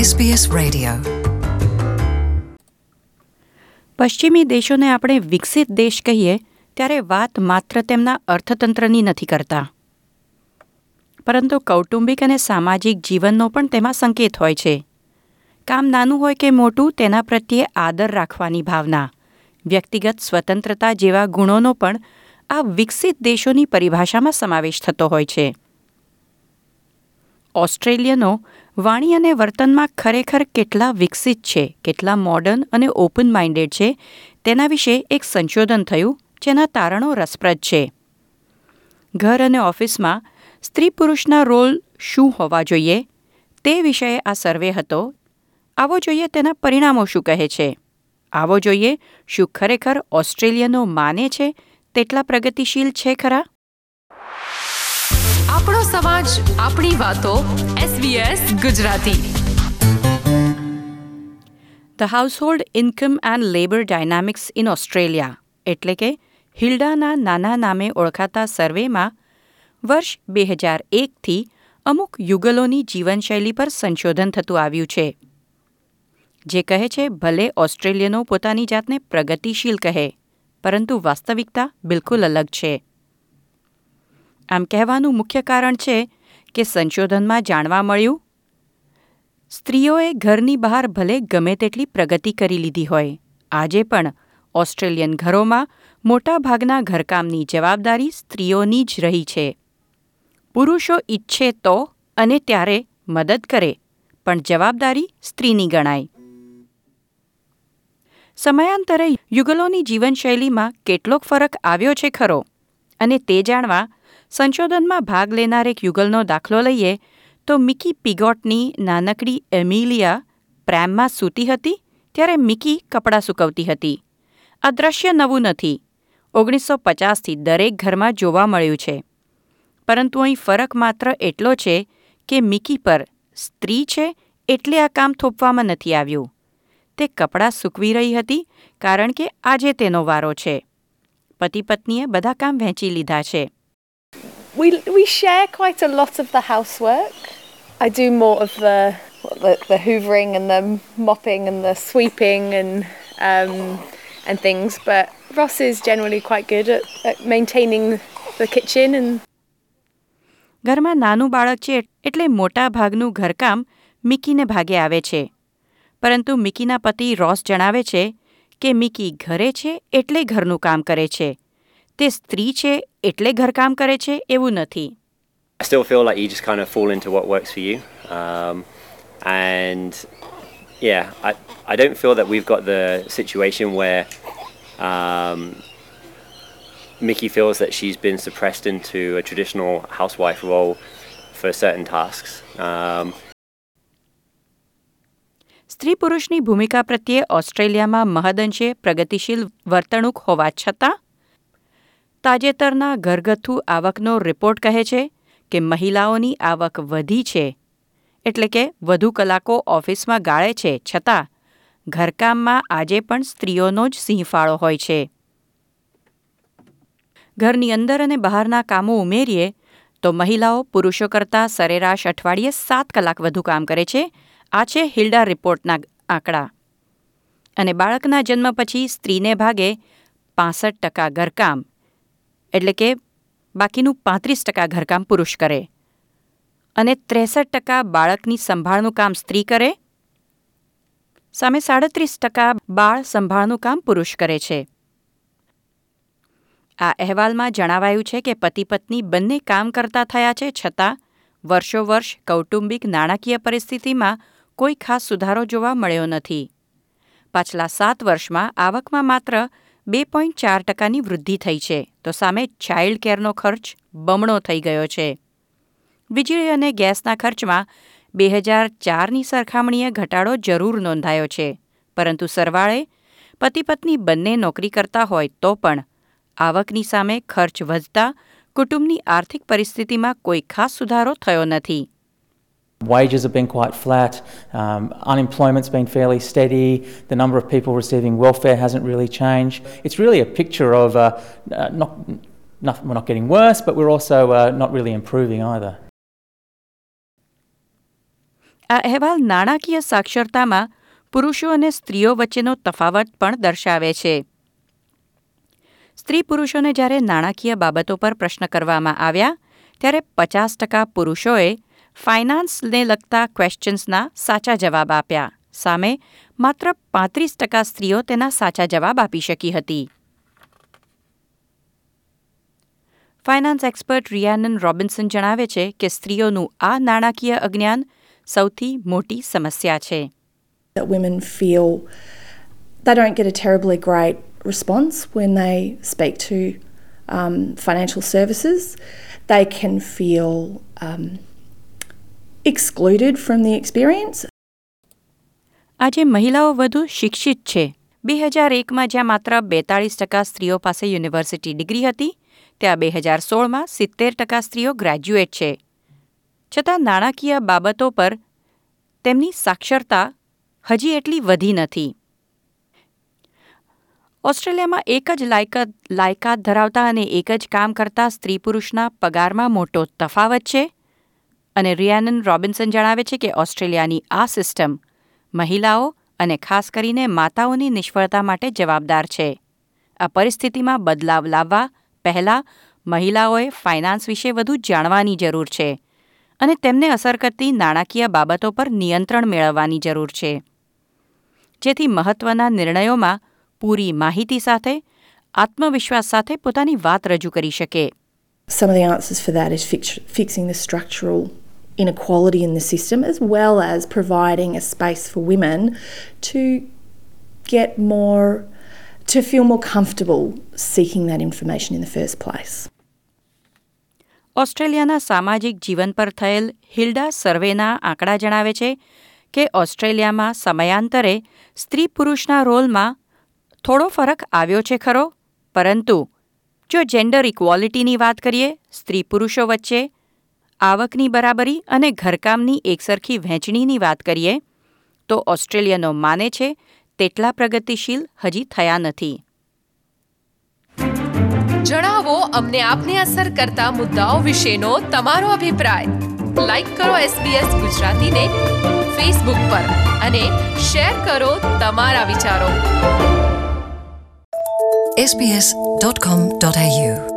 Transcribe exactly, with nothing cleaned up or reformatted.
S B S radio. પશ્ચિમી દેશોને આપણે વિકસિત દેશ કહીએ ત્યારે વાત માત્ર તેમના અર્થતંત્રની નથી કરતા, પરંતુ કૌટુંબિક અને સામાજિક જીવનનો પણ તેમાં સંકેત હોય છે. કામ નાનું હોય કે મોટું, તેના પ્રત્યે આદર રાખવાની ભાવના, વ્યક્તિગત સ્વતંત્રતા જેવા ગુણોનો પણ આ વિકસિત દેશોની પરિભાષામાં સમાવેશ થતો હોય છે. ઓસ્ટ્રેલિયનો વાણી અને વર્તનમાં ખરેખર કેટલા વિકસિત છે, કેટલા મોડર્ન અને ઓપન માઇન્ડેડ છે, તેના વિશે એક સંશોધન થયું જેના તારણો રસપ્રદ છે. ઘર અને ઓફિસમાં સ્ત્રી પુરુષના રોલ શું હોવા જોઈએ તે વિષયે આ સર્વે હતો. આવો જોઈએ તેના પરિણામો શું કહે છે. આવો જોઈએ શું ખરેખર ઓસ્ટ્રેલિયનો માને છે તેટલા પ્રગતિશીલ છે ખરા. આપણો સમાજ, આપણી વાતો. S B S Gujarati. The household income and labour dynamics in Australia એટલે કે હિલ્ડાના નાના નામે ઓળખાતા સર્વેમાં વર્ષ બે હજાર એકથી અમુક યુગલોની જીવનશૈલી પર સંશોધન થતું આવ્યું છે, જે કહે છે ભલે ઓસ્ટ્રેલિયનો પોતાની જાતને પ્રગતિશીલ કહે, પરંતુ વાસ્તવિકતા બિલકુલ અલગ છે. આમ કહેવાનું મુખ્ય કારણ છે કે સંશોધનમાં જાણવા મળ્યું, સ્ત્રીઓએ ઘરની બહાર ભલે ગમે તેટલી પ્રગતિ કરી લીધી હોય, આજે પણ ઓસ્ટ્રેલિયન ઘરોમાં મોટાભાગના ઘરકામની જવાબદારી સ્ત્રીઓની જ રહી છે. પુરુષો ઈચ્છે તો અને ત્યારે મદદ કરે, પણ જવાબદારી સ્ત્રીની ગણાય. સમયાંતરે યુગલોની જીવનશૈલીમાં કેટલોક ફરક આવ્યો છે ખરો, અને તે જાણવા સંશોધનમાં ભાગ લેનાર એક યુગલનો દાખલો લઈએ તો મિકી પિગોટની નાનકડી એમિલિયા પ્રેમમાં સૂતી હતી ત્યારે મિકી કપડાં સૂકવતી હતી. આ દ્રશ્ય નવું નથી, ઓગણીસો પચાસથી દરેક ઘરમાં જોવા મળ્યું છે. પરંતુ અહીં ફરક માત્ર એટલો છે કે મિકી પર સ્ત્રી છે એટલે આ કામ થોપવામાં નથી આવ્યું. તે કપડાં સૂકવી રહી હતી કારણ કે આજે તેનો વારો છે. પતિ પત્નીએ બધા કામ વહેંચી લીધા છે. We we share quite a lot of the housework. I do more of the the, the hoovering and the mopping and the sweeping and um, and things, but Ross is generally quite good at, at maintaining the kitchen and. ઘરમાં નાનું બાળક છે એટલે મોટા ભાગનું ઘરકામ મિકીને ભાગે આવે છે, પરંતુ મિકીના પતિ રોસ જણાવે છે કે મિકી ઘરે છે એટલે ઘરનું કામ કરે છે, તે સ્ત્રી છે એટલે ઘરકામ કરે છે એવું નથી. I still feel like you just kind of fall into what works for you. Um, and yeah, I, I don't feel that we've got the situation where um, Mickey feels that she's been suppressed into a traditional housewife role for certain tasks. Um, સ્ત્રી પુરુષની ભૂમિકા પ્રત્યે ઓસ્ટ્રેલિયામાં મહદઅંશે પ્રગતિશીલ વર્તણૂક હોવા છતાં તાજેતરના ઘરગથ્થુ આવકનો રિપોર્ટ કહે છે કે મહિલાઓની આવક વધી છે, એટલે કે વધુ કલાકો ઓફિસમાં ગાળે છે, છતાં ઘરકામમાં આજે પણ સ્ત્રીઓનો જ સિંહફાળો હોય છે. ઘરની અંદર અને બહારના કામો ઉમેરીએ તો મહિલાઓ પુરુષો કરતાં સરેરાશ અઠવાડિયે સાત કલાક વધુ કામ કરે છે. આ છે હિલ્ડા રિપોર્ટના આંકડા. અને બાળકના જન્મ પછી સ્ત્રીને ભાગે પાસઠ ટકા ઘરકામ, એટલે કે બાકીનું પાંત્રીસ ટકા ઘરકામ પુરુષ કરે, અને ત્રેસઠ ટકા બાળકની સંભાળનું કામ સ્ત્રી કરે, સામે સાડત્રીસ ટકા બાળ સંભાળનું કામ પુરુષ કરે છે. આ અહેવાલમાં જણાવાયું છે કે પતિ પત્ની બંને કામ કરતા થયા છે, છતાં વર્ષો વર્ષ કૌટુંબિક નાણાકીય પરિસ્થિતિમાં કોઈ ખાસ સુધારો જોવા મળ્યો નથી. પાછલા સાત વર્ષમાં આવકમાં માત્ર બે પોઈન્ટ ચાર ટકાની વૃદ્ધિ થઈ છે, તો સામે ચાઇલ્ડ કેરનો ખર્ચ બમણો થઈ ગયો છે. વીજળી અને ગેસના ખર્ચમાં બે હજાર ચારની સરખામણીએ ઘટાડો જરૂર નોંધાયો છે, પરંતુ સરવાળે પતિ પત્ની બંને નોકરી કરતા હોય તો પણ આવકની સામે ખર્ચ વધતા કુટુંબની આર્થિક પરિસ્થિતિમાં કોઈ ખાસ સુધારો થયો નથી. Wages have been quite flat, um, unemployment's been fairly steady, the number of people receiving welfare hasn't really changed. It's really a picture of uh, uh, not, not, we're not getting worse, but we're also uh, not really improving either. આ અહેવાલ નાણાકીય સાક્ષરતામાં પુરુષો અને સ્ત્રીઓ વચ્ચેનો તફાવત પણ દર્શાવે છે. સ્ત્રી પુરુષોને જ્યારે નાણાકીય બાબતો પર પ્રશ્ન કરવામાં આવ્યા ત્યારે પચાસ ટકા પુરુષોએ ફાઇનાન્સને લગતા ક્વેશ્ચન્સના સાચા જવાબ આપ્યા, સામે માત્ર પાંત્રીસ ટકા સ્ત્રીઓ તેના સાચા જવાબ આપી શકી હતી. ફાઇનાન્સ એક્સપર્ટ રિયાનન રોબિન્સન જણાવે છે કે સ્ત્રીઓનું આ નાણાકીય અજ્ઞાન સૌથી મોટી સમસ્યા છે. That women feel they don't get a terribly great response when they speak to um, financial services. They can feel um, excluded from the experience. આજે મહિલાઓ વધુ શિક્ષિત છે. બે હજાર એકમાં જ્યાં માત્ર બેતાળીસ ટકા સ્ત્રીઓ પાસે યુનિવર્સિટી ડિગ્રી હતી, ત્યાં બે હજાર સોળમાં સિત્તેર ટકા સ્ત્રીઓ ગ્રેજ્યુએટ છે. છતાં નાણાકીય બાબતો પર તેમની સાક્ષરતા હજી એટલી વધી નથી. ઓસ્ટ્રેલિયામાં એક જ લાયકાત લાયકાત ધરાવતા અને એક જ કામ કરતા સ્ત્રી પુરુષના પગારમાં મોટો તફાવત છે અને રિયાનન રોબિન્સન જણાવે છે કે ઓસ્ટ્રેલિયાની આ સિસ્ટમ મહિલાઓ અને ખાસ કરીને માતાઓની નિષ્ફળતા માટે જવાબદાર છે. આ પરિસ્થિતિમાં બદલાવ લાવવા પહેલાં મહિલાઓએ ફાઇનાન્સ વિશે વધુ જાણવાની જરૂર છે અને તેમને અસર કરતી નાણાકીય બાબતો પર નિયંત્રણ મેળવવાની જરૂર છે, જેથી મહત્વના નિર્ણયોમાં પૂરી માહિતી સાથે આત્મવિશ્વાસ સાથે પોતાની વાત રજૂ કરી શકે. Some of the answers for that is fix, fixing the structural inequality in the system, as well as providing a space for women to get more, to feel more comfortable seeking that information in the first place. ઓસ્ટ્રેલિયાના સામાજિક જીવન પર થયેલ Hilda સર્વેના આંકડા જણાવે છે કે ઓસ્ટ્રેલિયામાં સમયાંતરે સ્ત્રી પુરુષના રોલમાં થોડો ફરક આવ્યો છે ખરો, પરંતુ જો જેન્ડર ઇક્વોલિટીની વાત કરીએ, સ્ત્રી પુરુષો વચ્ચે આવકની બરાબરી અને ઘરકામની એકસરખી વહેંચણીની વાત કરીએ તો ઓસ્ટ્રેલિયનો માને છે તેટલા પ્રગતિશીલ હજી થયા નથી. જણાવો અમને આપને અસર કરતા મુદ્દાઓ વિશેનો તમારો અભિપ્રાય. લાઈક કરો એસબીએસ ગુજરાતીને ફેસબુક પર અને શેર કરો તમારા વિચારો. S B S dot com dot A you